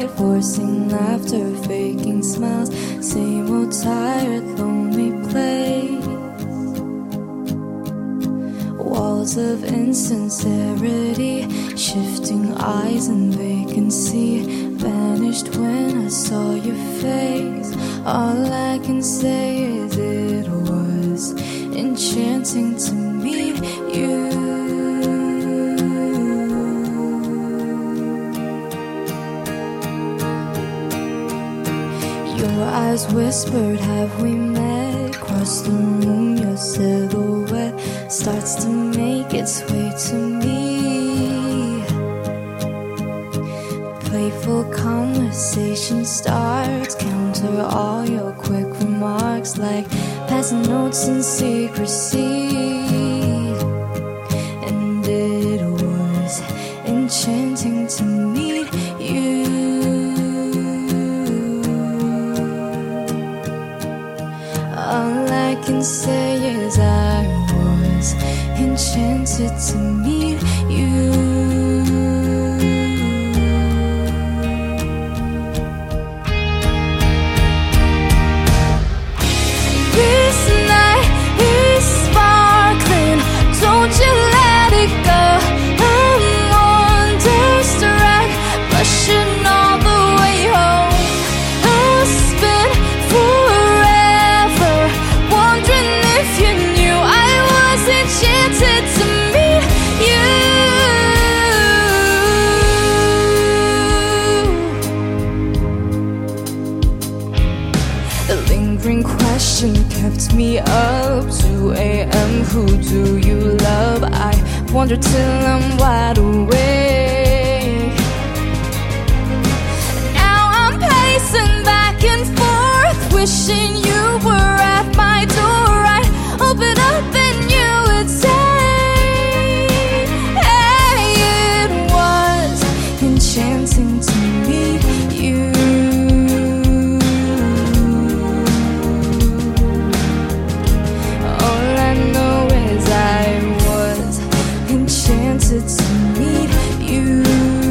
forcing laughter, faking smiles, same old tired, lonely place. Walls of insincerity, shifting eyes and vacancy, vanished when I saw your face. All I can say is it was enchanting to meet you. Your eyes whispered, have we met? Across the room, your silhouette starts to make its way to me. Playful conversation starts, counter all your quick remarks like passing notes in secrecy. And it was enchanting to meet you. All I can say is I was enchanted to meet you. This night is sparkling, don't you let it go. I'm wonderstruck, blushing all the way home. I'll spend forever wondering if you knew I was enchanted to meet you. The lingering question kept me up. 2 a.m. Who do you love? I wonder till I'm wide awake. Now I'm pacing back and forth, wishing you were at my door. I'd open up and you would say, hey, it was enchanting to meet you. All I know is I was enchanted to meet you.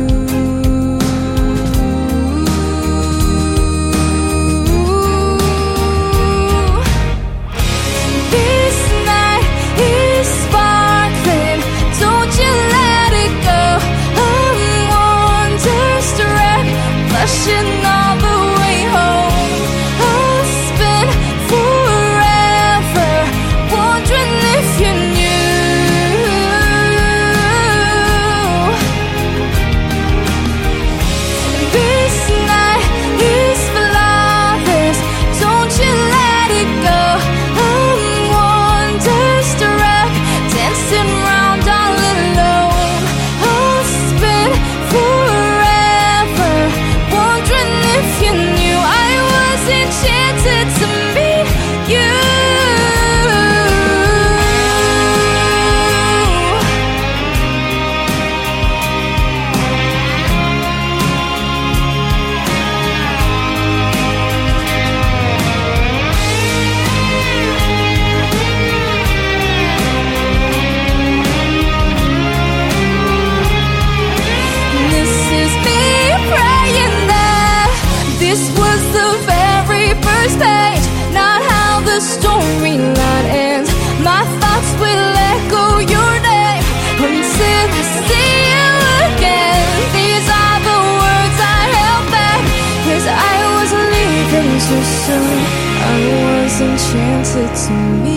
This night is sparkling, don't you let it go. I'm wonderstruck, blushing all the way home. I'll spend forever wondering if you knew. This night is flawless, don't you let it go. I'm wonderstruck, dancing round all alone. I'll spend forever wondering if you knew I was enchanted to meet you. This is me praying that this was the very first page, not how the storyline ends. My thoughts will echo your name until I see you again. These are the words I held back, 'cause I was leaving too soon. I was enchanted to meet